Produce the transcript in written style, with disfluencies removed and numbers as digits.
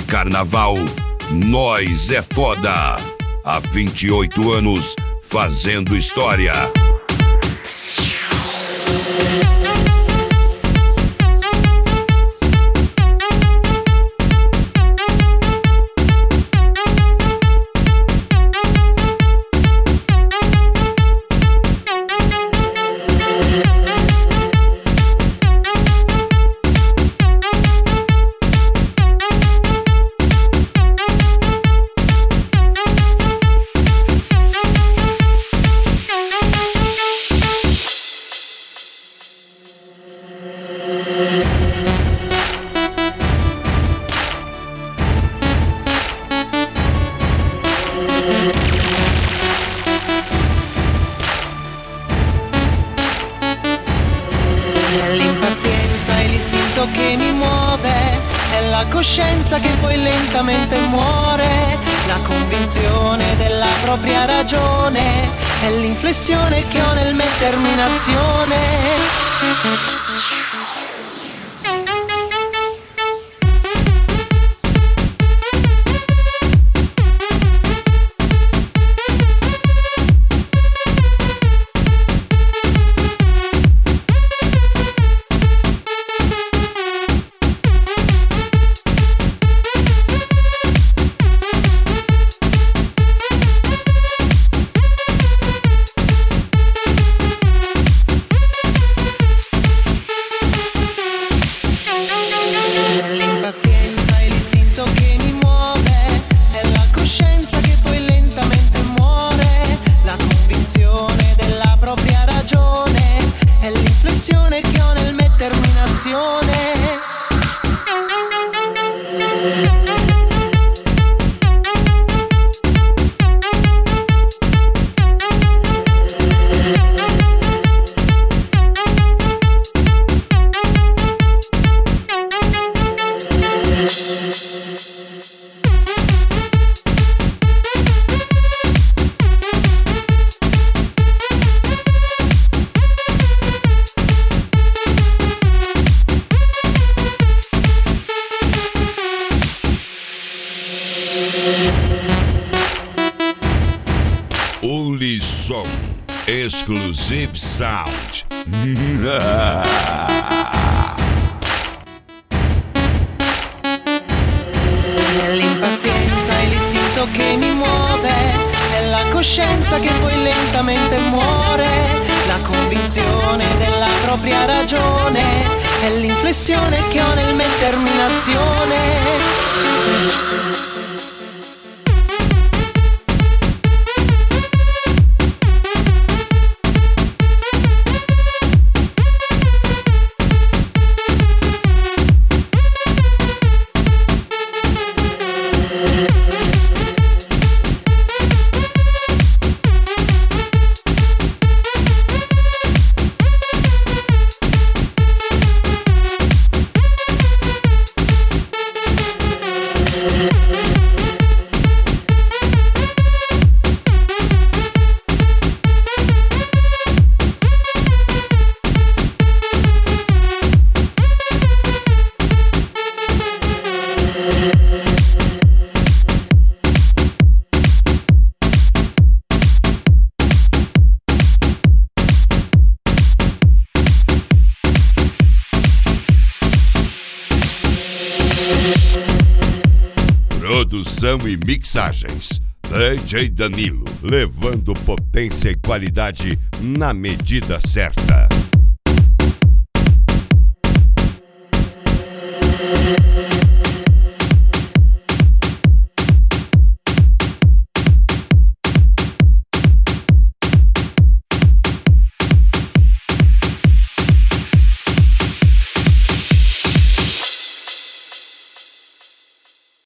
carnaval, Nós é Foda. Há 28 anos fazendo história. L'impazienza è l'istinto che mi muove, è la coscienza che poi lentamente muore, la convinzione della propria ragione, è l'inflessione che ho nel mettermi in azione. Che ho nel mettermi in azione. Ulisson Exclusive Sound. L'impazienza è l'istinto che mi muove, è la coscienza che poi lentamente muore, la convinzione della propria ragione, è l'inflessione che ho nel mettermi in azione. Produção e mixagens, DJ Danilo, levando potência e qualidade na medida certa.